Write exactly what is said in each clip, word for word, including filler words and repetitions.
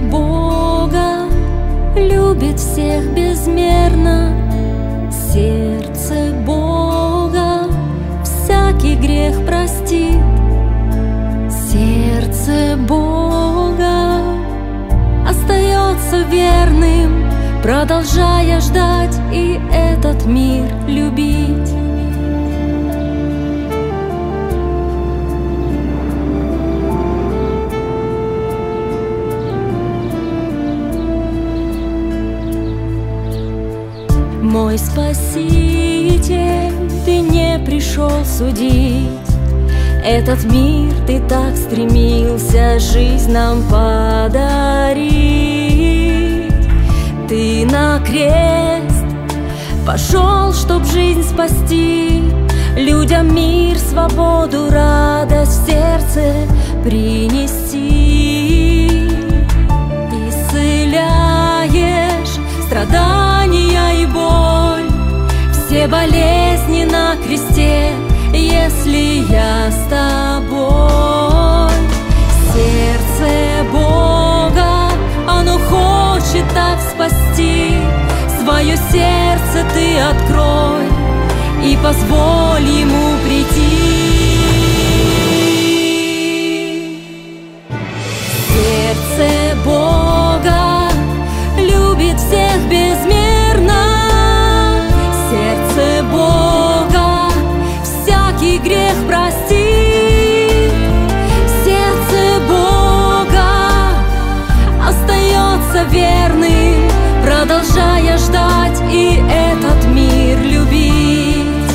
Бога любит всех безмерно. Сердце Бога всякий грех простит. Сердце Бога остается верным, продолжая ждать и этот мир любить. Мой Спаситель, ты не пришел судить. Этот мир ты так стремился жизнь нам подарить. Ты на крест пошел, чтоб жизнь спасти, людям мир, свободу, радость в сердце принести. Исцеляешь страдания и боль, все болезни на кресте, если я с тобой. Сердце Бога, оно хочет так спасти. Свое сердце ты открой и позволь ему прийти. Сердце Бога любит всех безмерно. Сердце Бога всякий грех простит. Сердце Бога остается верным, продолжая ждать и этот мир любить.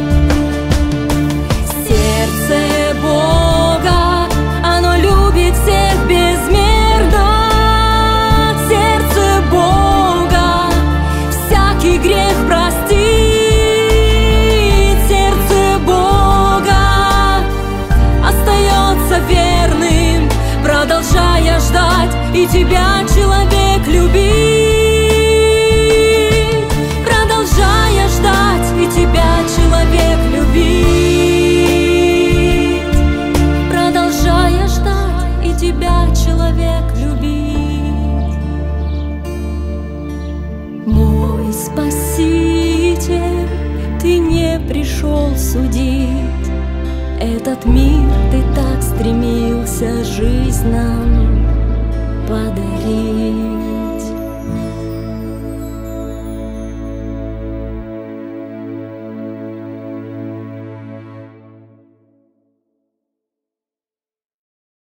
Сердце Бога, оно любит всех безмерно. Сердце Бога всякий грех простит. Сердце Бога остается верным, продолжая ждать и тебя, человек, любить. Продолжая ждать и тебя, человек, любить. Продолжая ждать и тебя, человек, любить. Мой Спаситель, ты не пришел судить. Этот мир ты так стремился жизнь нам подарить.